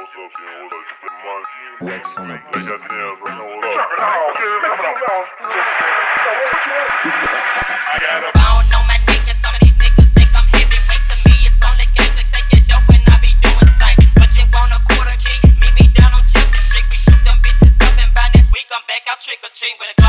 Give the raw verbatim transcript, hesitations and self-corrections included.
Wax on a beat. I got a I don't know my niggas, some of these niggas think I'm heavyweight. To me, it's only gas to take it dope when I be doing things. But you want a quarter key, meet me down on Chelsea Street. We shoot them bitches up and by next week I'm back out trick or treat with a